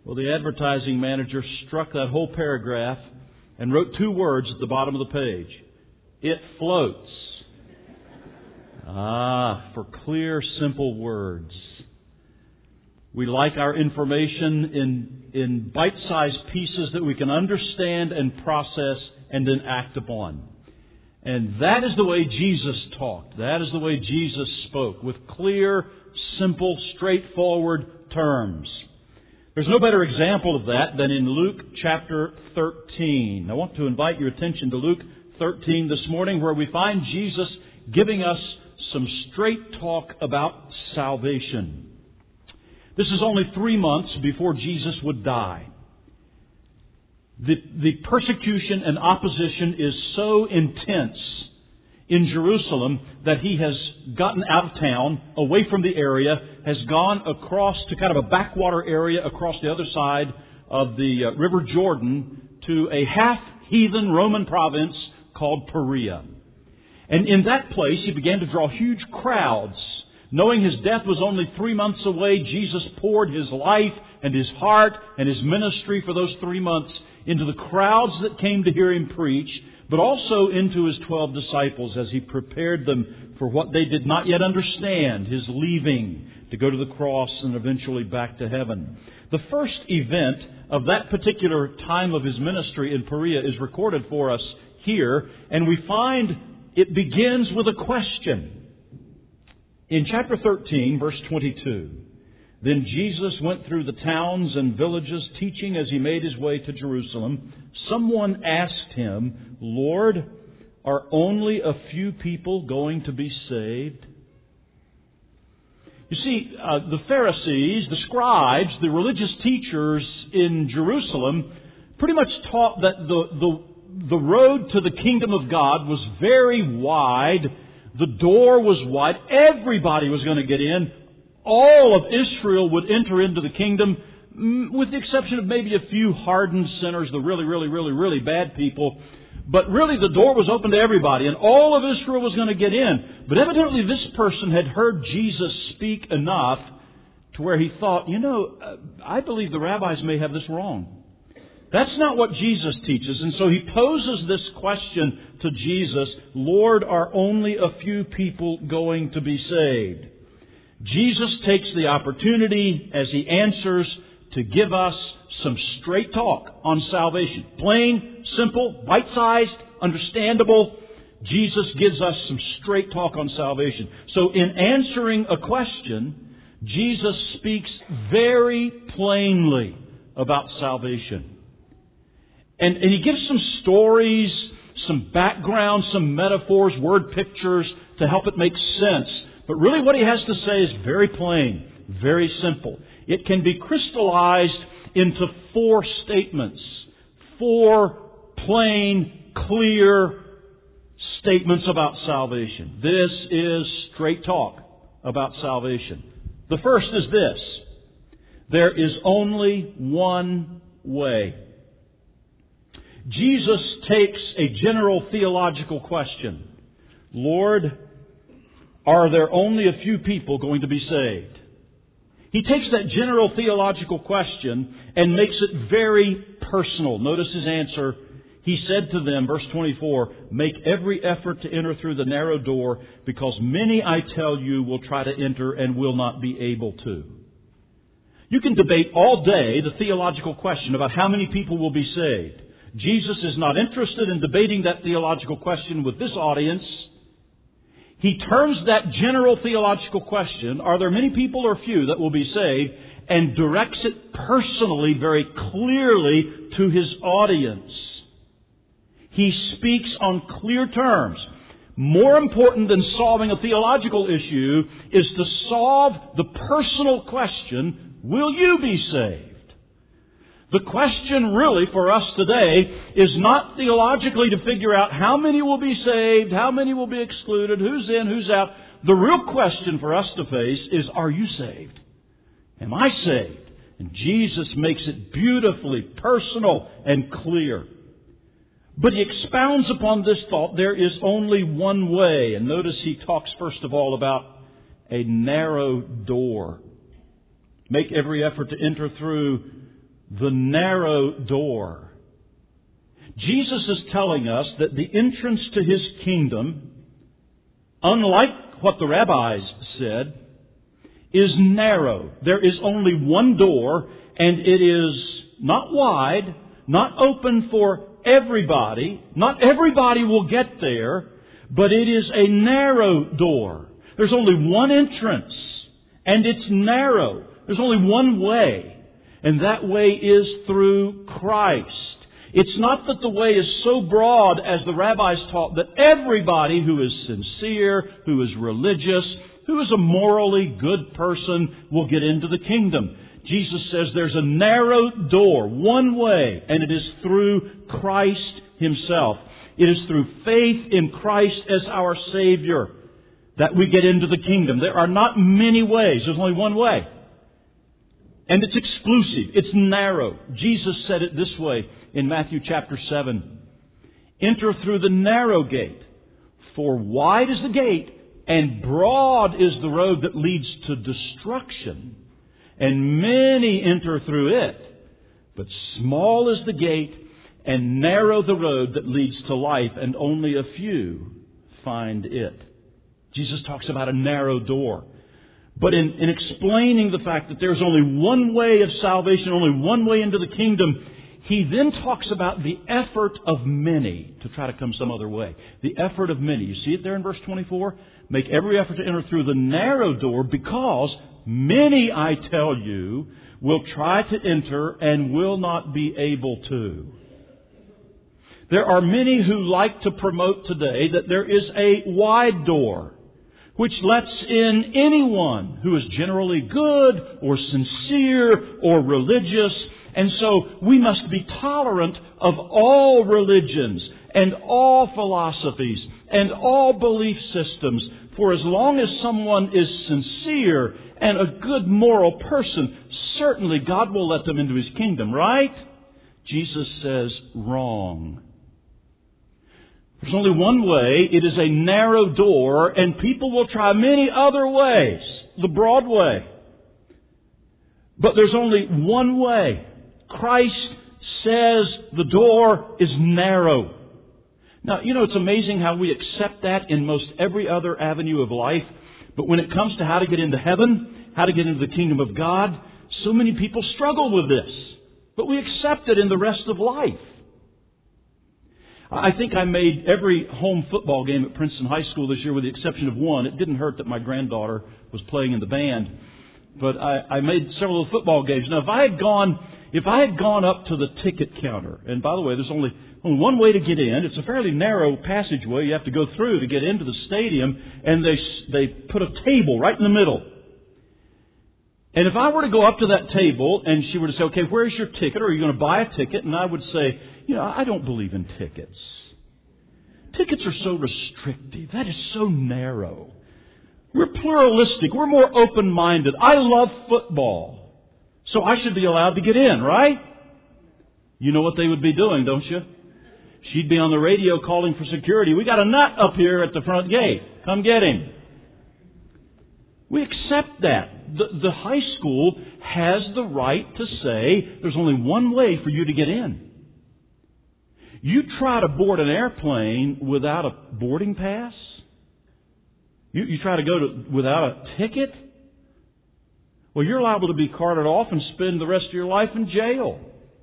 Well, the advertising manager struck that whole paragraph and wrote 2 words at the bottom of the page. It floats. For clear, simple words. We like our information in bite-sized pieces that we can understand and process and then act upon. And that is the way Jesus talked. That is the way Jesus spoke, with clear, simple, straightforward terms. There's no better example of that than in Luke chapter 13. I want to invite your attention to Luke 13 this morning, where we find Jesus giving us some straight talk about salvation. This is only 3 months before Jesus would die. The persecution and opposition is so intense in Jerusalem that he has gotten out of town, away from the area, has gone across to kind of a backwater area across the other side of the River Jordan to a half-heathen Roman province called Perea. And in that place, he began to draw huge crowds. Knowing his death was only 3 months away, Jesus poured his life and his heart and his ministry for those 3 months into the crowds that came to hear him preach, but also into his 12 disciples as he prepared them for what they did not yet understand, his leaving to go to the cross and eventually back to heaven. The first event of that particular time of his ministry in Perea is recorded for us here, and we find it begins with a question. In chapter 13, verse 22, "Then Jesus went through the towns and villages, teaching as he made his way to Jerusalem. Someone asked him, 'Lord, are only a few people going to be saved?'" You see, the Pharisees, the scribes, the religious teachers in Jerusalem pretty much taught that the road to the kingdom of God was very wide. The door was wide. Everybody was going to get in. All of Israel would enter into the kingdom, with the exception of maybe a few hardened sinners, the really bad people. But really the door was open to everybody, and all of Israel was going to get in. But evidently this person had heard Jesus speak enough to where he thought, I believe the rabbis may have this wrong. That's not what Jesus teaches. And so he poses this question to Jesus, "Lord, are only a few people going to be saved?" Jesus takes the opportunity as he answers to give us some straight talk on salvation. Plain, simple, bite-sized, understandable. Jesus gives us some straight talk on salvation. So in answering a question, Jesus speaks very plainly about salvation. And he gives some stories, some background, some metaphors, word pictures to help it make sense. But really what he has to say is very plain, very simple. It can be crystallized into 4 statements. 4 plain, clear statements about salvation. This is straight talk about salvation. The first is this: there is only one way. Jesus takes a general theological question. Lord, are there only a few people going to be saved? He takes that general theological question and makes it very personal. Notice his answer. He said to them, verse 24, "Make every effort to enter through the narrow door, because many, I tell you, will try to enter and will not be able to." You can debate all day the theological question about how many people will be saved. Jesus is not interested in debating that theological question with this audience. He turns that general theological question, are there many people or few that will be saved, and directs it personally, very clearly to his audience. He speaks on clear terms. More important than solving a theological issue is to solve the personal question, will you be saved? The question really for us today is not theologically to figure out how many will be saved, how many will be excluded, who's in, who's out. The real question for us to face is, are you saved? Am I saved? And Jesus makes it beautifully personal and clear. But he expounds upon this thought, there is only one way. And notice he talks first of all about a narrow door. Make every effort to enter through the narrow door. Jesus is telling us that the entrance to His kingdom, unlike what the rabbis said, is narrow. There is only one door, and it is not wide, not open for everybody. Not everybody will get there, but it is a narrow door. There's only one entrance, and it's narrow. There's only one way, and that way is through Christ. It's not that the way is so broad as the rabbis taught that everybody who is sincere, who is religious, who is a morally good person will get into the kingdom. Jesus says there's a narrow door, one way, and it is through Christ Himself. It is through faith in Christ as our Savior that we get into the kingdom. There are not many ways. There's only one way. And it's exclusive. It's narrow. Jesus said it this way in Matthew chapter 7. Enter through the narrow gate, for wide is the gate, and broad is the road that leads to destruction, and many enter through it. But small is the gate, and narrow the road that leads to life, and only a few find it. Jesus talks about a narrow door. But in explaining the fact that there's only one way of salvation, only one way into the kingdom, He then talks about the effort of many to try to come some other way. The effort of many. You see it there in verse 24? Make every effort to enter through the narrow door, because many, I tell you, will try to enter and will not be able to. There are many who like to promote today that there is a wide door which lets in anyone who is generally good or sincere or religious. And so we must be tolerant of all religions and all philosophies and all belief systems. For as long as someone is sincere and a good moral person, certainly God will let them into His kingdom, right? Jesus says, wrong. There's only one way. It is a narrow door, and people will try many other ways, the broad way. But there's only one way. Christ says the door is narrow. Now, it's amazing how we accept that in most every other avenue of life. But when it comes to how to get into heaven, how to get into the kingdom of God, so many people struggle with this. But we accept it in the rest of life. I think I made every home football game at Princeton High School this year with the exception of one. It didn't hurt that my granddaughter was playing in the band. But I made several of the football games. Now, if I had gone up to the ticket counter, and by the way, there's only one way to get in. It's a fairly narrow passageway you have to go through to get into the stadium, and they put a table right in the middle. And if I were to go up to that table and she were to say, okay, where's your ticket? Or are you going to buy a ticket? And I would say, I don't believe in tickets. Tickets are so restrictive. That is so narrow. We're pluralistic. We're more open-minded. I love football. So I should be allowed to get in, right? You know what they would be doing, don't you? She'd be on the radio calling for security. We got a nut up here at the front gate. Come get him. We accept that. The high school has the right to say there's only one way for you to get in. You try to board an airplane without a boarding pass? You try to go without a ticket? Well, you're liable to be carted off and spend the rest of your life in jail.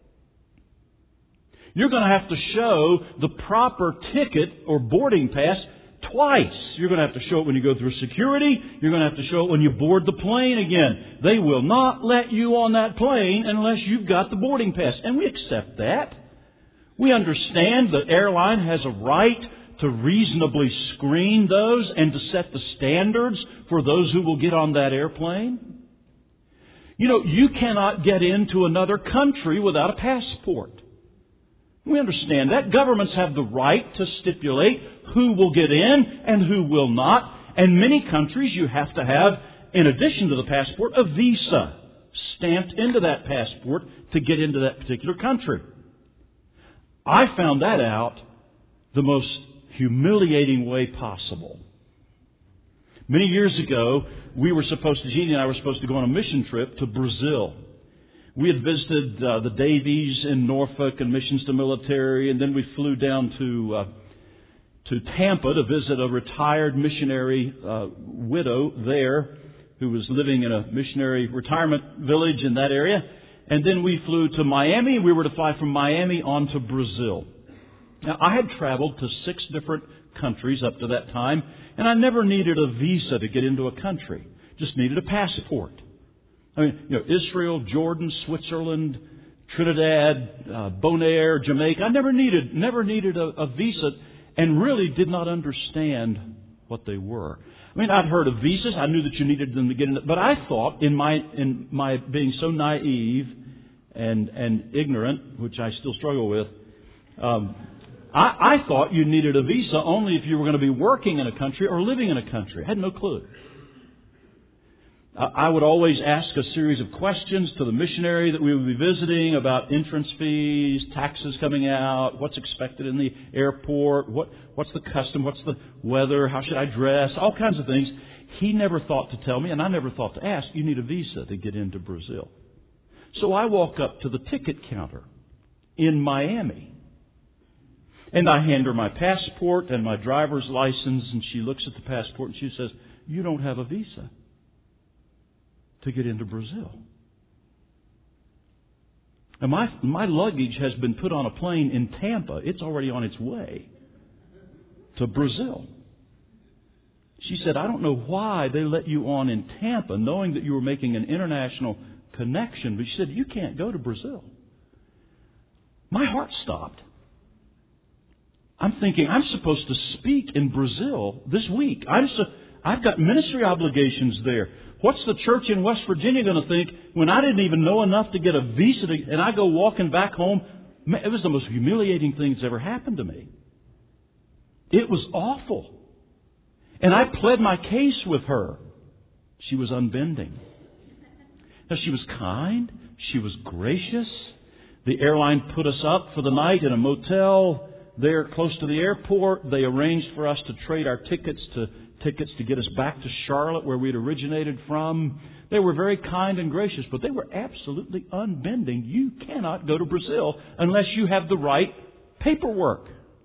You're going to have to show the proper ticket or boarding pass twice. You're going to have to show it when you go through security. You're going to have to show it when you board the plane again. They will not let you on that plane unless you've got the boarding pass. And we accept that. We understand the airline has a right to reasonably screen those and to set the standards for those who will get on that airplane. You cannot get into another country without a passport. We understand that. Governments have the right to stipulate who will get in and who will not. And many countries you have to have, in addition to the passport, a visa stamped into that passport to get into that particular country. I found that out the most humiliating way possible. Many years ago, Jeannie and I were supposed to go on a mission trip to Brazil. We had visited the Davies in Norfolk and Missions to Military, and then we flew down to Tampa to visit a retired missionary widow there who was living in a missionary retirement village in that area. And then we flew to Miami. We were to fly from Miami on to Brazil. Now, I had traveled to 6 different countries up to that time, and I never needed a visa to get into a country. Just needed a passport. I mean, Israel, Jordan, Switzerland, Trinidad, Bonaire, Jamaica. I never needed a visa, and really did not understand what they were. I mean, I'd heard of visas. I knew that you needed them to get in. But I thought, in my being so naive and ignorant, which I still struggle with, I thought you needed a visa only if you were going to be working in a country or living in a country. I had no clue. I would always ask a series of questions to the missionary that we would be visiting about entrance fees, taxes coming out, what's expected in the airport, what's the custom, what's the weather, how should I dress, all kinds of things. He never thought to tell me, and I never thought to ask, you need a visa to get into Brazil. So I walk up to the ticket counter in Miami, and I hand her my passport and my driver's license, and she looks at the passport and she says, you don't have a visa to get into Brazil. And my luggage has been put on a plane in Tampa. It's already on its way to Brazil. She said, I don't know why they let you on in Tampa, knowing that you were making an international connection. But she said, you can't go to Brazil. My heart stopped. I'm thinking, I'm supposed to speak in Brazil this week. I've got ministry obligations there. What's the church in West Virginia going to think when I didn't even know enough to get a visa and I go walking back home? It was the most humiliating thing that's ever happened to me. It was awful. And I pled my case with her. She was unbending. Now, she was kind. She was gracious. The airline put us up for the night in a motel there close to the airport. They arranged for us to trade our tickets to get us back to Charlotte, where we'd originated from. They were very kind and gracious, but they were absolutely unbending. You cannot go to Brazil unless you have the right paperwork.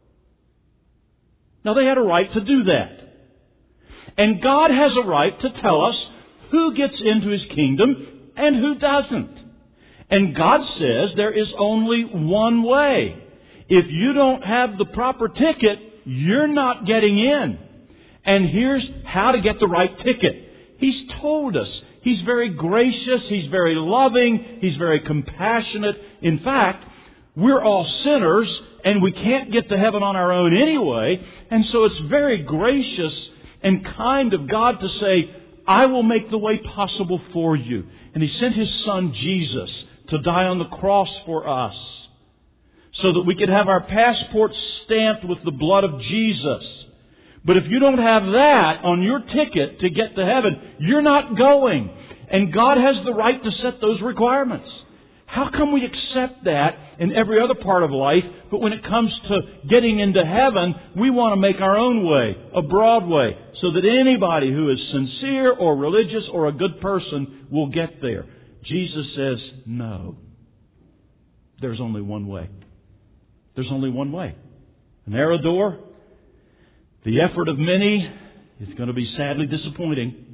Now, they had a right to do that. And God has a right to tell us who gets into His kingdom and who doesn't. And God says there is only one way. If you don't have the proper ticket, you're not getting in. And here's how to get the right ticket. He's told us. He's very gracious. He's very loving. He's very compassionate. In fact, we're all sinners and we can't get to heaven on our own anyway. And so it's very gracious and kind of God to say, I will make the way possible for you. And He sent His Son Jesus to die on the cross for us so that we could have our passports stamped with the blood of Jesus. But if you don't have that on your ticket to get to heaven, you're not going. And God has the right to set those requirements. How come we accept that in every other part of life, but when it comes to getting into heaven, we want to make our own way, a broad way, so that anybody who is sincere or religious or a good person will get there? Jesus says, no. There's only one way. There's only one way. A narrow door. The effort of many is going to be sadly disappointing.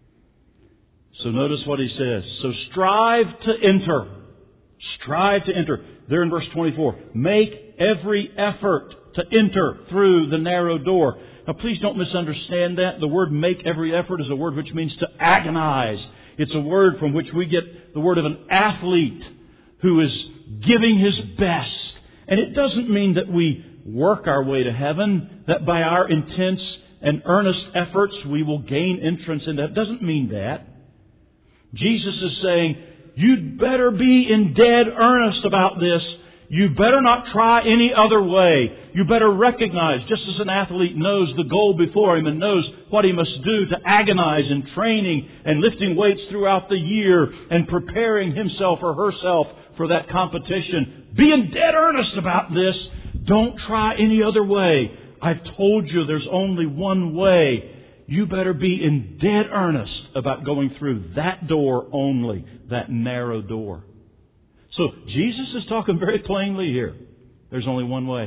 So notice what He says. So strive to enter. Strive to enter. There in verse 24. Make every effort to enter through the narrow door. Now please don't misunderstand that. The word make every effort is a word which means to agonize. It's a word from which we get the word of an athlete who is giving his best. And it doesn't mean that we work our way to heaven, that by our intense and earnest efforts we will gain entrance into heaven. It doesn't mean that. Jesus is saying, you'd better be in dead earnest about this. You better not try any other way. You better recognize, just as an athlete knows the goal before him and knows what he must do to agonize in training and lifting weights throughout the year and preparing himself or herself for that competition. Be in dead earnest about this. Don't try any other way. I've told you there's only one way. You better be in dead earnest about going through that door only, that narrow door. So Jesus is talking very plainly here. There's only one way.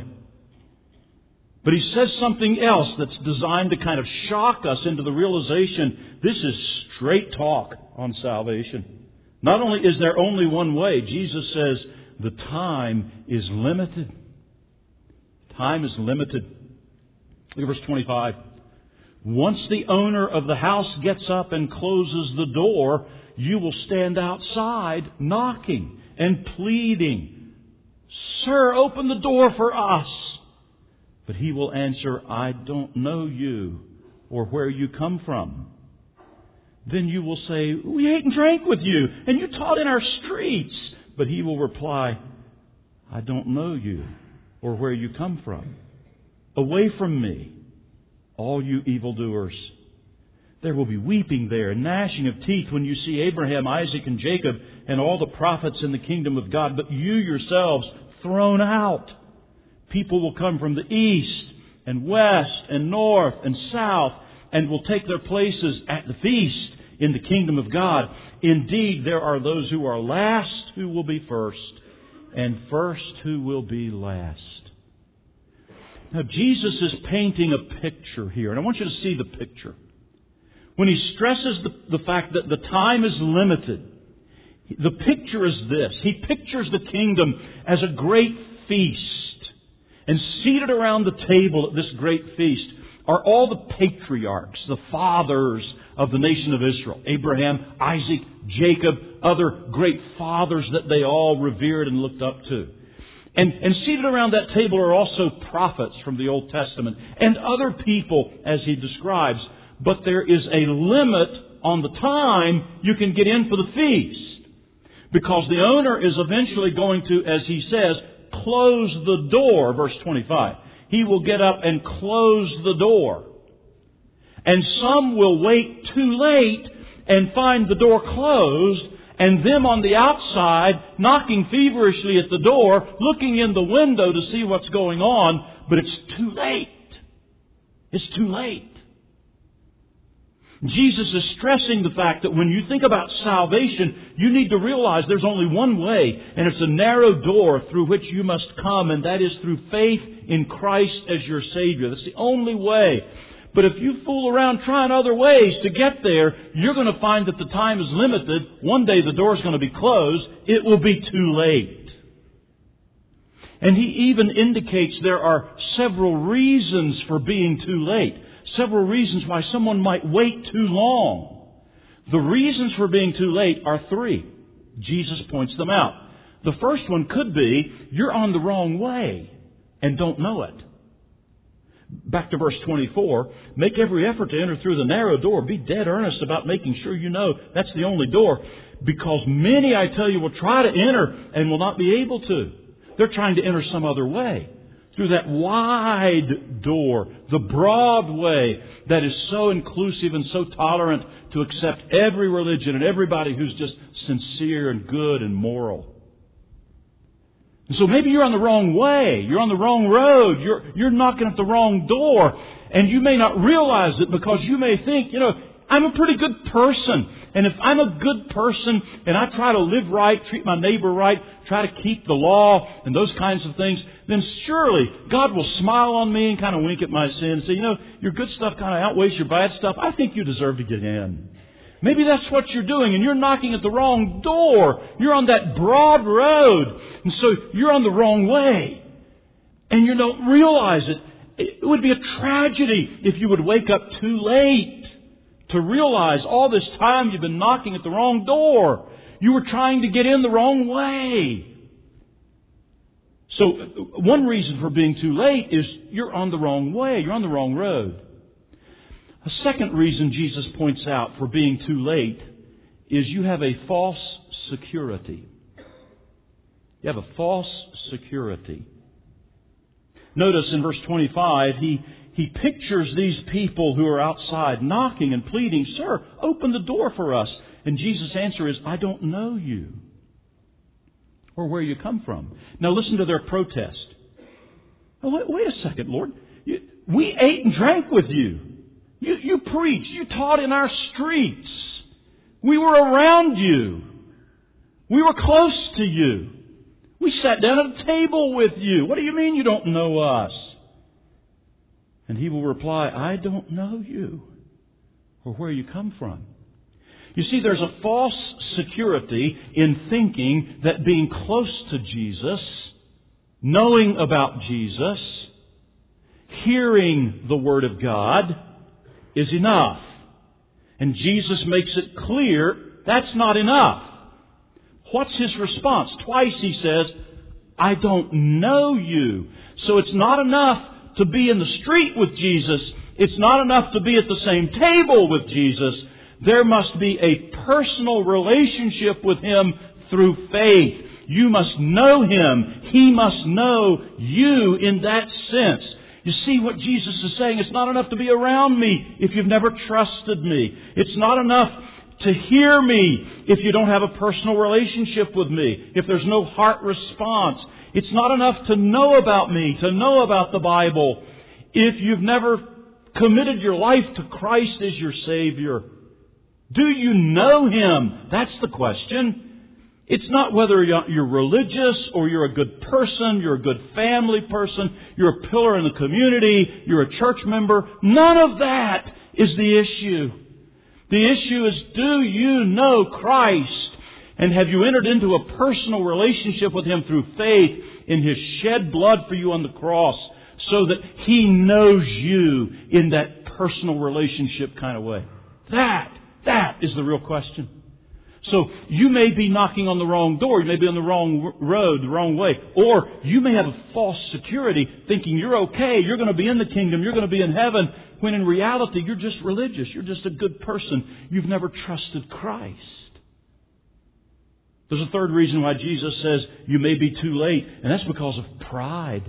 But He says something else that's designed to kind of shock us into the realization this is straight talk on salvation. Not only is there only one way, Jesus says the time is limited. Time is limited. Look at verse 25. Once the owner of the house gets up and closes the door, you will stand outside knocking and pleading, "Sir, open the door for us." But he will answer, "I don't know you or where you come from." Then you will say, "We ate and drank with you, and you taught in our streets." But he will reply, "I don't know you or where you come from. Away from me, all you evildoers." There will be weeping there and gnashing of teeth when you see Abraham, Isaac, and Jacob and all the prophets in the kingdom of God, but you yourselves thrown out. People will come from the east and west and north and south and will take their places at the feast in the kingdom of God. Indeed, there are those who are last who will be first, and first who will be last. Now, Jesus is painting a picture here, and I want you to see the picture. When He stresses the fact that the time is limited, the picture is this. He pictures the kingdom as a great feast. And seated around the table at this great feast are all the patriarchs, the fathers of the nation of Israel. Abraham, Isaac, Jacob, other great fathers that they all revered and looked up to. And seated around that table are also prophets from the Old Testament and other people as He describes. But there is a limit on the time you can get in for the feast. Because the owner is eventually going to, as he says, close the door, verse 25. He will get up and close the door. And some will wait too late and find the door closed, and them on the outside knocking feverishly at the door, looking in the window to see what's going on, but it's too late. It's too late. Jesus is stressing the fact that when you think about salvation, you need to realize there's only one way, and it's a narrow door through which you must come, and that is through faith in Christ as your Savior. That's the only way. But if you fool around trying other ways to get there, you're going to find that the time is limited. One day the door is going to be closed. It will be too late. And He even indicates there are several reasons for being too late. Several reasons why someone might wait too long. The reasons for being too late are three. Jesus points them out. The first one could be, you're on the wrong way and don't know it. Back to verse 24, make every effort to enter through the narrow door. Be dead earnest about making sure you know that's the only door. Because many, I tell you, will try to enter and will not be able to. They're trying to enter some other way. Through that wide door, the broad way that is so inclusive and so tolerant to accept every religion and everybody who's just sincere and good and moral. And so maybe you're on the wrong way. You're on the wrong road. You're knocking at the wrong door. And you may not realize it because you may think, I'm a pretty good person. And if I'm a good person and I try to live right, treat my neighbor right, try to keep the law and those kinds of things, then surely God will smile on me and kind of wink at my sin and say, your good stuff kind of outweighs your bad stuff. I think you deserve to get in. Maybe that's what you're doing, and you're knocking at the wrong door. You're on that broad road, and so you're on the wrong way. And you don't realize it. It would be a tragedy if you would wake up too late to realize all this time you've been knocking at the wrong door. You were trying to get in the wrong way. So one reason for being too late is you're on the wrong way. You're on the wrong road. A second reason Jesus points out for being too late is you have a false security. You have a false security. Notice in verse 25, he pictures these people who are outside knocking and pleading, "Sir, open the door for us." And Jesus' answer is, "I don't know you or where you come from." Now listen to their protest. Oh, wait a second, Lord. We ate and drank with you. You preached. You taught in our streets. We were around you. We were close to you. We sat down at a table with you. What do you mean you don't know us? And he will reply, I don't know you or where you come from. You see, there's a false security in thinking that being close to Jesus, knowing about Jesus, hearing the Word of God is enough. And Jesus makes it clear that's not enough. What's His response? Twice He says, I don't know you. So it's not enough to be in the street with Jesus. It's not enough to be at the same table with Jesus. There must be a personal relationship with Him through faith. You must know Him. He must know you in that sense. You see what Jesus is saying? It's not enough to be around me if you've never trusted me. It's not enough to hear me if you don't have a personal relationship with me, if there's no heart response. It's not enough to know about me, to know about the Bible, if you've never committed your life to Christ as your Savior. Do you know Him? That's the question. It's not whether you're religious or you're a good person, you're a good family person, you're a pillar in the community, you're a church member. None of that is the issue. The issue is, do you know Christ? And have you entered into a personal relationship with Him through faith in His shed blood for you on the cross so that He knows you in that personal relationship kind of way? That is the real question. So you may be knocking on the wrong door. You may be on the wrong road, the wrong way. Or you may have a false security thinking you're okay, you're going to be in the kingdom, you're going to be in heaven, when in reality you're just religious. You're just a good person. You've never trusted Christ. There's a third reason why Jesus says you may be too late, and that's because of pride.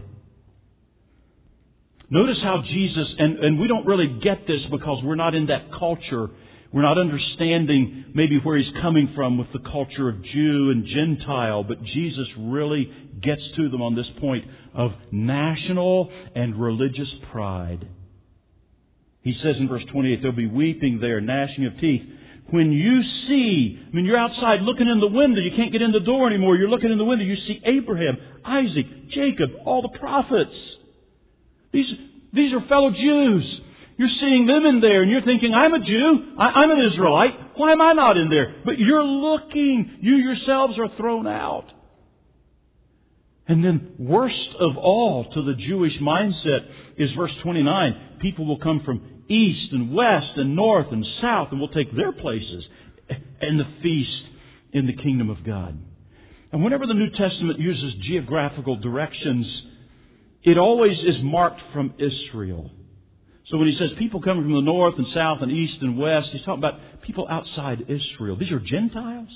Notice how Jesus, and we don't really get this because we're not in that culture. We're not understanding maybe where He's coming from with the culture of Jew and Gentile, but Jesus really gets to them on this point of national and religious pride. He says in verse 28, there'll be weeping there, gnashing of teeth. When you see, you're outside looking in the window, you can't get in the door anymore, you're looking in the window, you see Abraham, Isaac, Jacob, all the prophets. These are fellow Jews. You're seeing them in there and you're thinking, I'm a Jew, I'm an Israelite, why am I not in there? But you're looking, you yourselves are thrown out. And then worst of all to the Jewish mindset is verse 29. People will come from east and west and north and south and will take their places in the feast in the kingdom of God. And whenever the New Testament uses geographical directions, it always is marked from Israel. So when he says people coming from the north and south and east and west, he's talking about people outside Israel. These are Gentiles.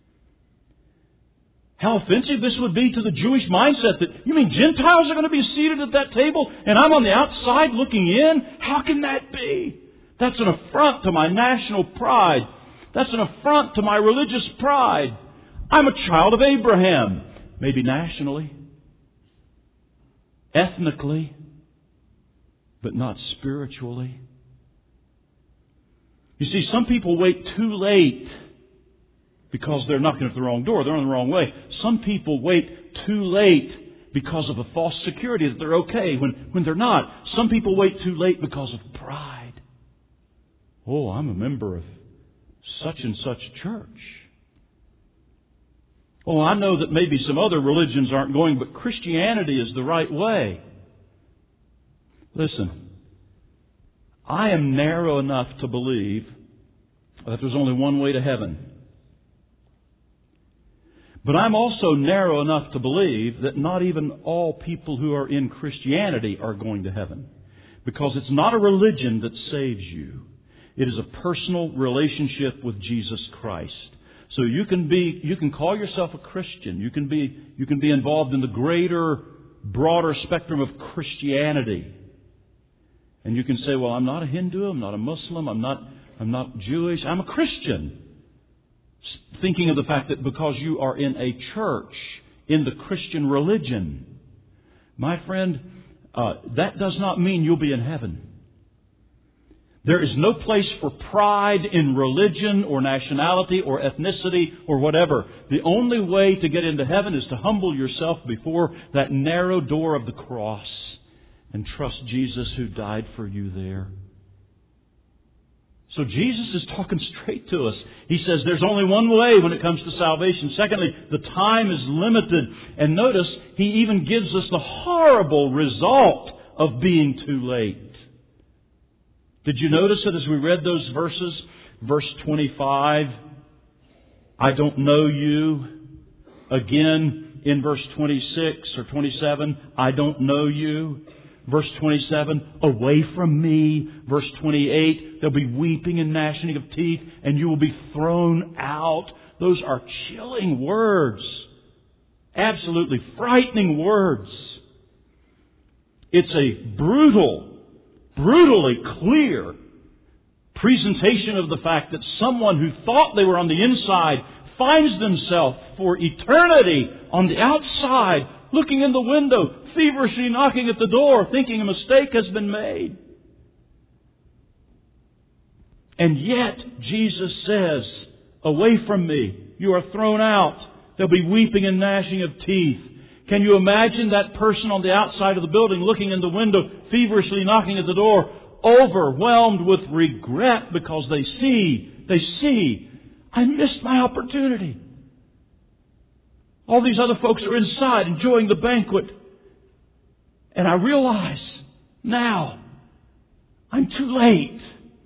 How offensive this would be to the Jewish mindset that, you mean Gentiles are going to be seated at that table and I'm on the outside looking in? How can that be? That's an affront to my national pride. That's an affront to my religious pride. I'm a child of Abraham. Maybe nationally, ethnically, but not spiritually. You see, some people wait too late because they're knocking at the wrong door. They're on the wrong way. Some people wait too late because of a false security that they're okay when they're not. Some people wait too late because of pride. Oh, I'm a member of such and such church. Oh, I know that maybe some other religions aren't going, but Christianity is the right way. Listen, I am narrow enough to believe that there's only one way to heaven. But I'm also narrow enough to believe that not even all people who are in Christianity are going to heaven. Because it's not a religion that saves you. It is a personal relationship with Jesus Christ. So you can call yourself a Christian. You can be involved in the greater, broader spectrum of Christianity. And you can say, well, I'm not a Hindu, I'm not a Muslim, I'm not Jewish, I'm a Christian. Thinking of the fact that because you are in a church, in the Christian religion, my friend, that does not mean you'll be in heaven. There is no place for pride in religion or nationality or ethnicity or whatever. The only way to get into heaven is to humble yourself before that narrow door of the cross and trust Jesus who died for you there. So Jesus is talking straight to us. He says there's only one way when it comes to salvation. Secondly, the time is limited. And notice, He even gives us the horrible result of being too late. Did you notice it as we read those verses? Verse 25, I don't know you. Again, in verse 26 or 27, I don't know you. Verse 27, away from me. Verse 28, there'll be weeping and gnashing of teeth, and you will be thrown out. Those are chilling words. Absolutely frightening words. It's a brutally clear presentation of the fact that someone who thought they were on the inside finds themselves for eternity on the outside, looking in the window, feverishly knocking at the door, thinking a mistake has been made. And yet, Jesus says, away from me, you are thrown out. There'll be weeping and gnashing of teeth. Can you imagine that person on the outside of the building looking in the window, feverishly knocking at the door, overwhelmed with regret because they see, I missed my opportunity. All these other folks are inside enjoying the banquet. And I realize now I'm too late.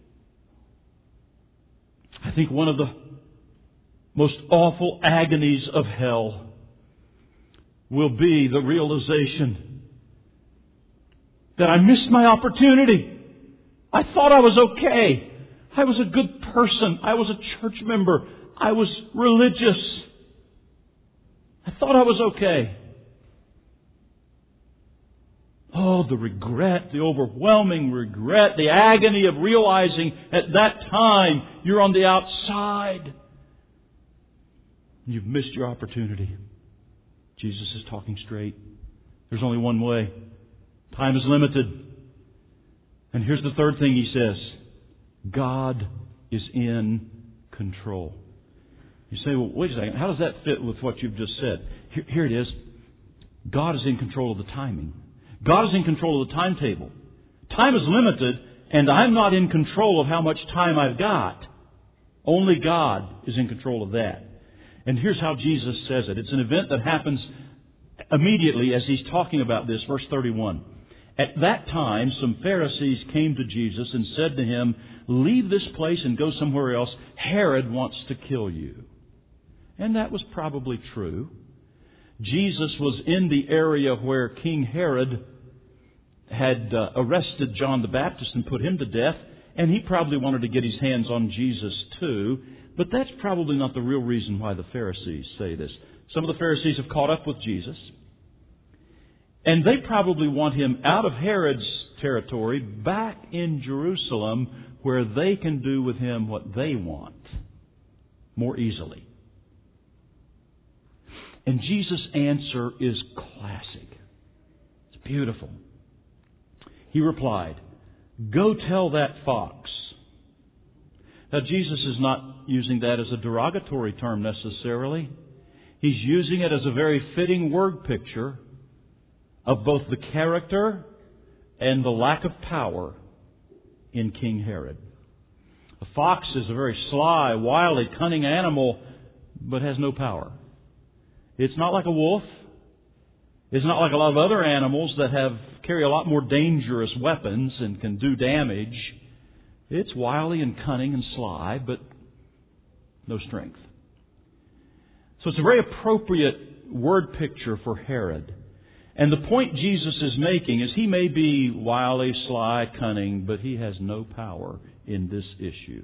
I think one of the most awful agonies of hell will be the realization that I missed my opportunity. I thought I was okay. I was a good person. I was a church member. I was religious. I thought I was okay. Oh, the regret, the overwhelming regret, the agony of realizing at that time you're on the outside. You've missed your opportunity. Jesus is talking straight. There's only one way. Time is limited. And here's the third thing He says. God is in control. You say, well, wait a second. How does that fit with what you've just said? Here it is. God is in control of the timing. God is in control of the timetable. Time is limited, and I'm not in control of how much time I've got. Only God is in control of that. And here's how Jesus says it. It's an event that happens immediately as He's talking about this. Verse 31. At that time, some Pharisees came to Jesus and said to Him, leave this place and go somewhere else. Herod wants to kill you. And that was probably true. Jesus was in the area where King Herod had arrested John the Baptist and put him to death, and he probably wanted to get his hands on Jesus too. But that's probably not the real reason why the Pharisees say this. Some of the Pharisees have caught up with Jesus, and they probably want Him out of Herod's territory, back in Jerusalem, where they can do with Him what they want more easily. And Jesus' answer is classic. It's beautiful. He replied, go tell that fox. Now, Jesus is not using that as a derogatory term necessarily. He's using it as a very fitting word picture of both the character and the lack of power in King Herod. A fox is a very sly, wily, cunning animal, but has no power. It's not like a wolf. It's not like a lot of other animals that carry a lot more dangerous weapons and can do damage. It's wily and cunning and sly, but no strength. So it's a very appropriate word picture for Herod. And the point Jesus is making is he may be wily, sly, cunning, but he has no power in this issue.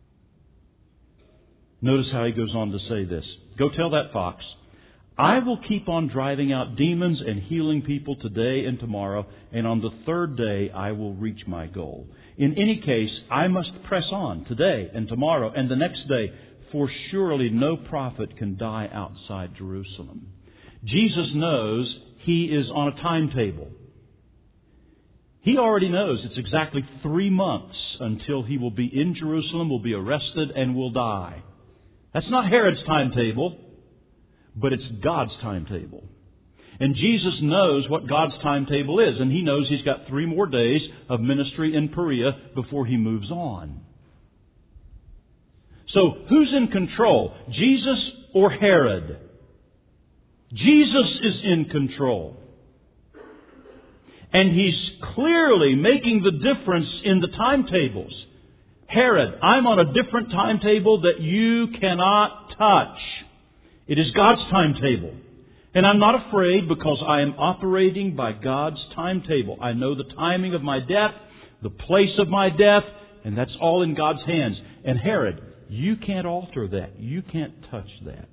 Notice how he goes on to say this. Go tell that fox, I will keep on driving out demons and healing people today and tomorrow, and on the third day I will reach my goal. In any case, I must press on today and tomorrow and the next day, for surely no prophet can die outside Jerusalem. Jesus knows he is on a timetable. He already knows it's exactly 3 months until he will be in Jerusalem, will be arrested, and will die. That's not Herod's timetable, but it's God's timetable. And Jesus knows what God's timetable is, and He knows He's got 3 more days of ministry in Perea before He moves on. So, who's in control? Jesus or Herod? Jesus is in control. And He's clearly making the difference in the timetables. Herod, I'm on a different timetable that you cannot touch. It is God's timetable. And I'm not afraid because I am operating by God's timetable. I know the timing of my death, the place of my death, and that's all in God's hands. And Herod, you can't alter that. You can't touch that.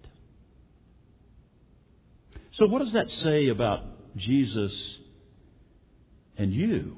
So what does that say about Jesus and you?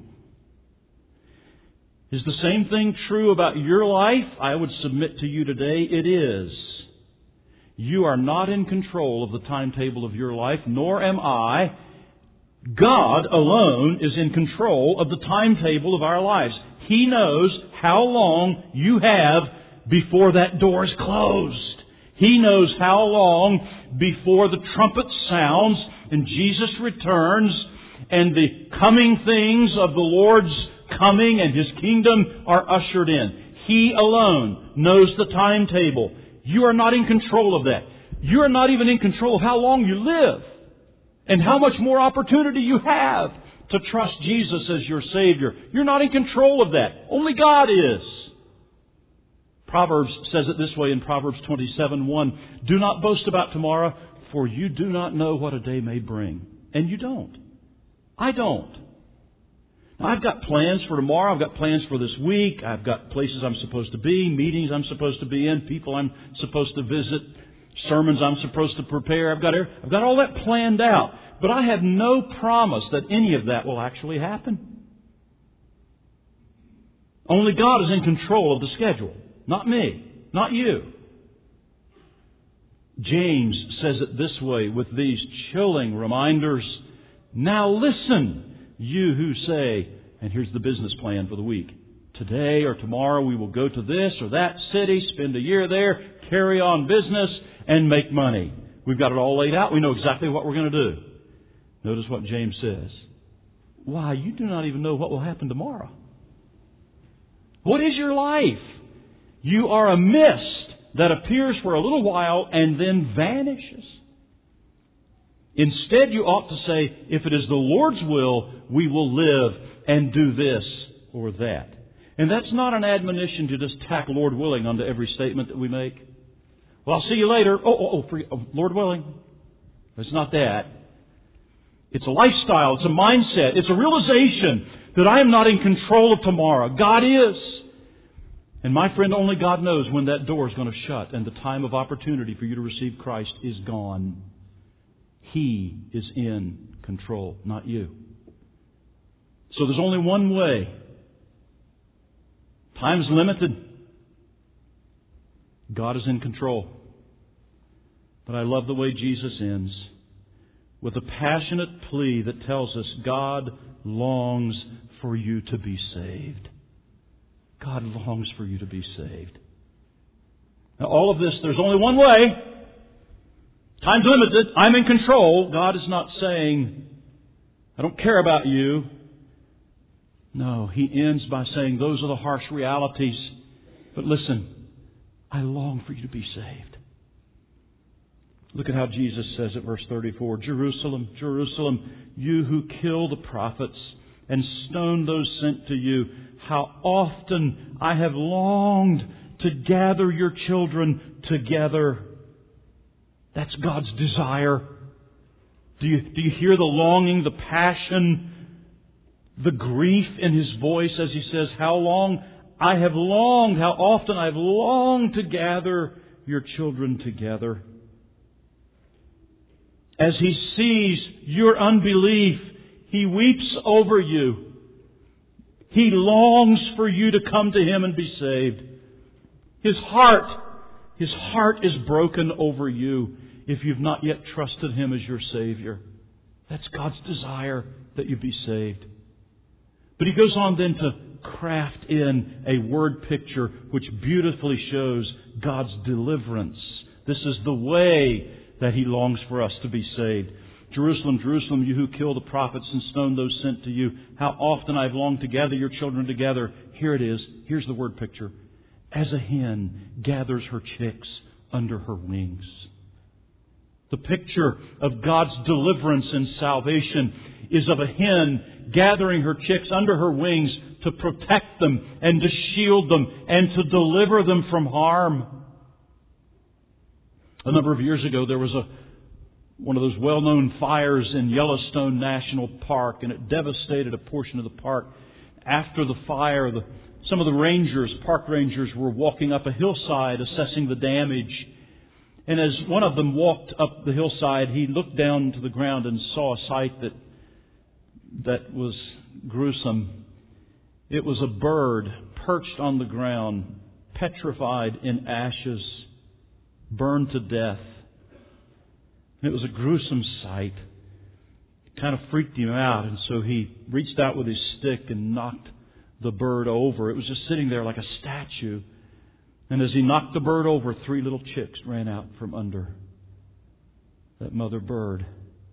Is the same thing true about your life? I would submit to you today, it is. You are not in control of the timetable of your life, nor am I. God alone is in control of the timetable of our lives. He knows how long you have before that door is closed. He knows how long before the trumpet sounds and Jesus returns and the coming things of the Lord's coming and His kingdom are ushered in. He alone knows the timetable. You are not in control of that. You are not even in control of how long you live and how much more opportunity you have to trust Jesus as your Savior. You're not in control of that. Only God is. Proverbs says it this way in Proverbs 27:1. Do not boast about tomorrow, for you do not know what a day may bring. And you don't. I don't. Now, I've got plans for tomorrow. I've got plans for this week. I've got places I'm supposed to be, meetings I'm supposed to be in, people I'm supposed to visit, sermons I'm supposed to prepare. I've got all that planned out. But I have no promise that any of that will actually happen. Only God is in control of the schedule. Not me. Not you. James says it this way with these chilling reminders. Now listen, you who say, and here's the business plan for the week. Today or tomorrow we will go to this or that city, spend a year there, carry on business, and make money. We've got it all laid out. We know exactly what we're going to do. Notice what James says. Why, you do not even know what will happen tomorrow. What is your life? You are a mist that appears for a little while and then vanishes. Instead, you ought to say, if it is the Lord's will, we will live and do this or that. And that's not an admonition to just tack Lord willing onto every statement that we make. Well, I'll see you later. Lord willing. It's not that. It's a lifestyle. It's a mindset. It's a realization that I am not in control of tomorrow. God is. And my friend, only God knows when that door is going to shut and the time of opportunity for you to receive Christ is gone. He is in control, not you. So there's only one way. Time's limited. God is in control. But I love the way Jesus ends with a passionate plea that tells us God longs for you to be saved. God longs for you to be saved. Now all of this, there's only one way. Time's limited. I'm in control. God is not saying, I don't care about you. No, He ends by saying, those are the harsh realities. But listen, I long for you to be saved. Look at how Jesus says it, verse 34. Jerusalem, Jerusalem, you who kill the prophets and stone those sent to you, how often I have longed to gather your children together. That's God's desire. Do you hear the longing, the passion, the grief in His voice as He says, how long I have longed, how often I have longed to gather your children together. As He sees your unbelief, He weeps over you. He longs for you to come to Him and be saved. His heart is broken over you if you've not yet trusted Him as your Savior. That's God's desire, that you be saved. But He goes on then craft in a word picture which beautifully shows God's deliverance. This is the way that He longs for us to be saved. Jerusalem, Jerusalem, you who kill the prophets and stone those sent to you, how often I've longed to gather your children together. Here it is. Here's the word picture. As a hen gathers her chicks under her wings. The picture of God's deliverance and salvation is of a hen gathering her chicks under her wings to protect them and to shield them and to deliver them from harm. A number of years ago, there was one of those well-known fires in Yellowstone National Park, and it devastated a portion of the park. After the fire, some of the park rangers, were walking up a hillside assessing the damage. And as one of them walked up the hillside, he looked down to the ground and saw a sight that was gruesome. It was a bird perched on the ground, petrified in ashes, burned to death. And it was a gruesome sight. It kind of freaked him out, and so he reached out with his stick and knocked the bird over. It was just sitting there like a statue. And as he knocked the bird over, 3 little chicks ran out from under that mother bird.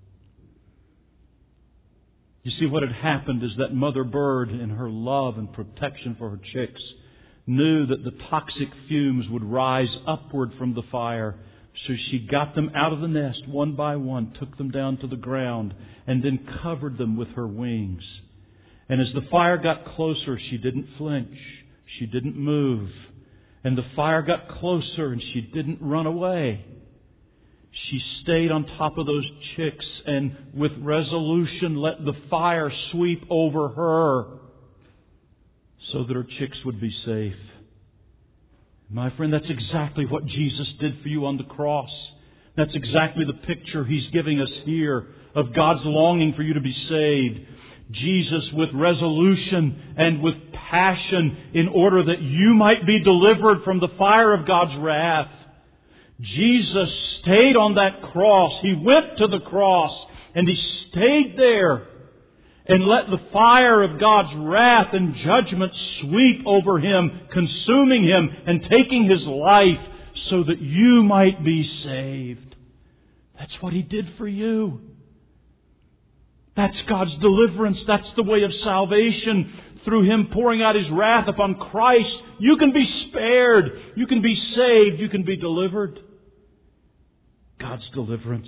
You see, what had happened is that mother bird, in her love and protection for her chicks, knew that the toxic fumes would rise upward from the fire. So she got them out of the nest one by one, took them down to the ground, and then covered them with her wings. And as the fire got closer, she didn't flinch. She didn't move. And the fire got closer and she didn't run away. She stayed on top of those chicks and with resolution let the fire sweep over her so that her chicks would be safe. My friend, that's exactly what Jesus did for you on the cross. That's exactly the picture He's giving us here of God's longing for you to be saved. Jesus with resolution and with passion in order that you might be delivered from the fire of God's wrath. Jesus stayed on that cross. He went to the cross and He stayed there and let the fire of God's wrath and judgment sweep over Him, consuming Him and taking His life so that you might be saved. That's what He did for you. That's God's deliverance. That's the way of salvation. Through Him pouring out His wrath upon Christ, you can be spared. You can be saved. You can be delivered. God's deliverance.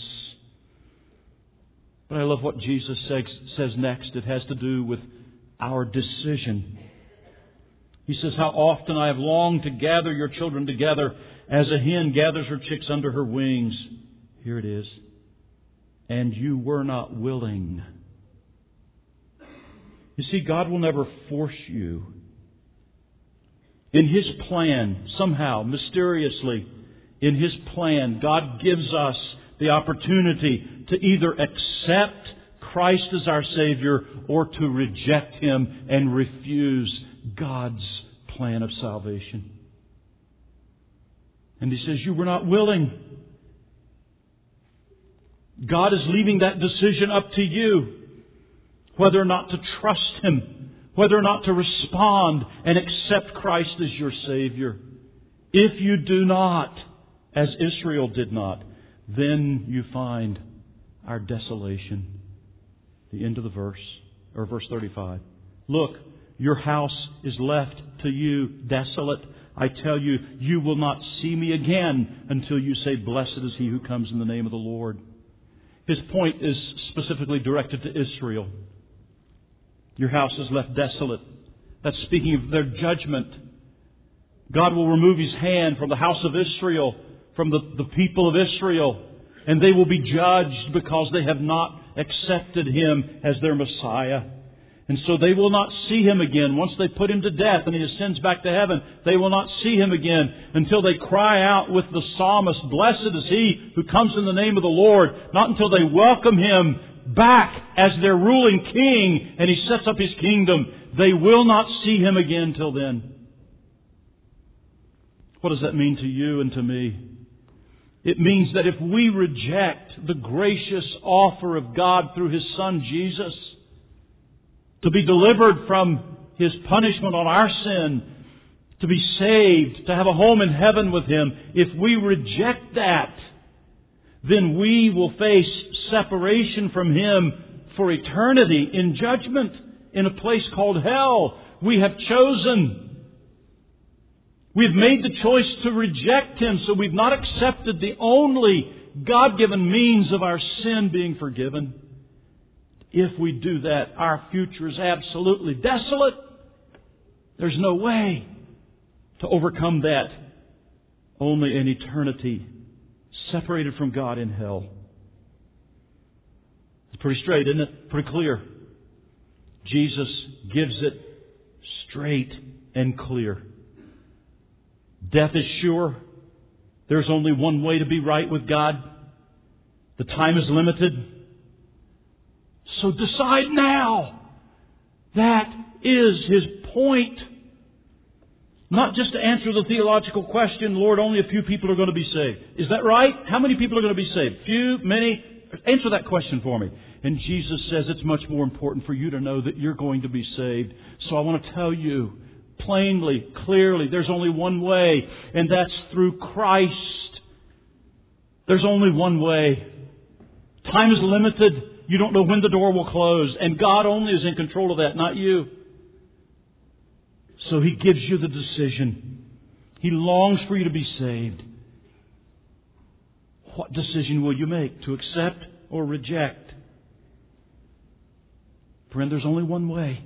But I love what Jesus says next. It has to do with our decision. He says, how often I have longed to gather your children together as a hen gathers her chicks under her wings. Here it is. And you were not willing. You see, God will never force you. In His plan, somehow, mysteriously, in His plan, God gives us the opportunity to either accept Christ as our Savior or to reject Him and refuse God's plan of salvation. And He says, you were not willing. God is leaving that decision up to you. Whether or not to trust Him. Whether or not to respond and accept Christ as your Savior. If you do not, as Israel did not, then you find our desolation. The end of the verse, or verse 35. Look, your house is left to you desolate. I tell you, you will not see me again until you say, blessed is he who comes in the name of the Lord. His point is specifically directed to Israel. Your house is left desolate. That's speaking of their judgment. God will remove His hand from the house of Israel, from the people of Israel, and they will be judged because they have not accepted Him as their Messiah. And so they will not see Him again. Once they put Him to death and He ascends back to heaven, they will not see Him again until they cry out with the psalmist, blessed is He who comes in the name of the Lord. Not until they welcome Him back as their ruling King and He sets up His kingdom. They will not see Him again till then. What does that mean to you and to me? It means that if we reject the gracious offer of God through His Son Jesus to be delivered from His punishment on our sin, to be saved, to have a home in heaven with Him, if we reject that, then we will face separation from Him for eternity in judgment in a place called hell. We have chosen. We've made the choice to reject Him, so we've not accepted the only God-given means of our sin being forgiven. If we do that, our future is absolutely desolate. There's no way to overcome that. Only an eternity separated from God in hell. It's pretty straight, isn't it? Pretty clear. Jesus gives it straight and clear. Death is sure. There's only one way to be right with God. The time is limited. So decide now. That is His point. Not just to answer the theological question, Lord, only a few people are going to be saved. Is that right? How many people are going to be saved? Few? Many? Answer that question for me. And Jesus says it's much more important for you to know that you're going to be saved. So I want to tell you plainly, clearly, there's only one way, and that's through Christ. There's only one way. Time is limited. You don't know when the door will close, and God only is in control of that, not you. So He gives you the decision. He longs for you to be saved. What decision will you make? To accept or reject? Friend, there's only one way.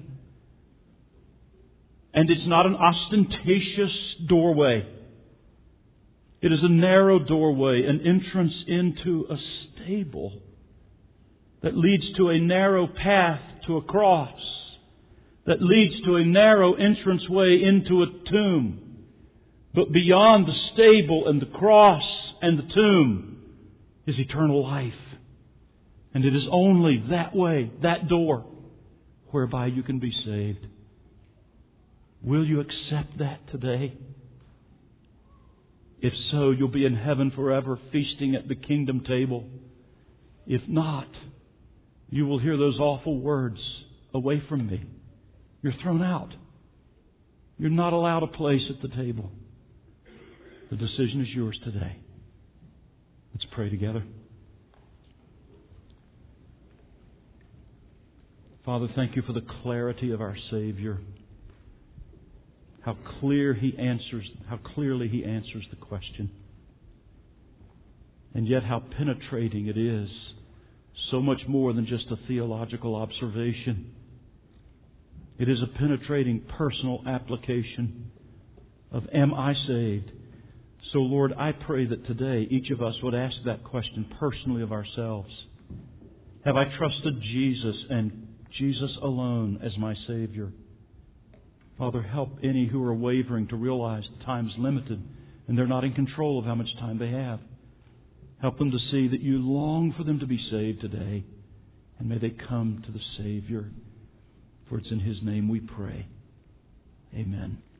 And it's not an ostentatious doorway. It is a narrow doorway, an entrance into a stable that leads to a narrow path to a cross, that leads to a narrow entranceway into a tomb. But beyond the stable and the cross and the tomb is eternal life. And it is only that way, that door, whereby you can be saved. Will you accept that today? If so, you'll be in heaven forever, feasting at the kingdom table. If not, you will hear those awful words, away from me. You're thrown out. You're not allowed a place at the table. The decision is yours today. Let's pray together. Father, thank You for the clarity of our Savior. How clearly He answers the question. And yet how penetrating it is. So much more than just a theological observation. It is a penetrating personal application of, am I saved? So Lord, I pray that today each of us would ask that question personally of ourselves. Have I trusted Jesus and Jesus alone as my Savior? Father, help any who are wavering to realize the time is limited and they're not in control of how much time they have. Help them to see that You long for them to be saved today. And may they come to the Savior. For it's in His name we pray. Amen.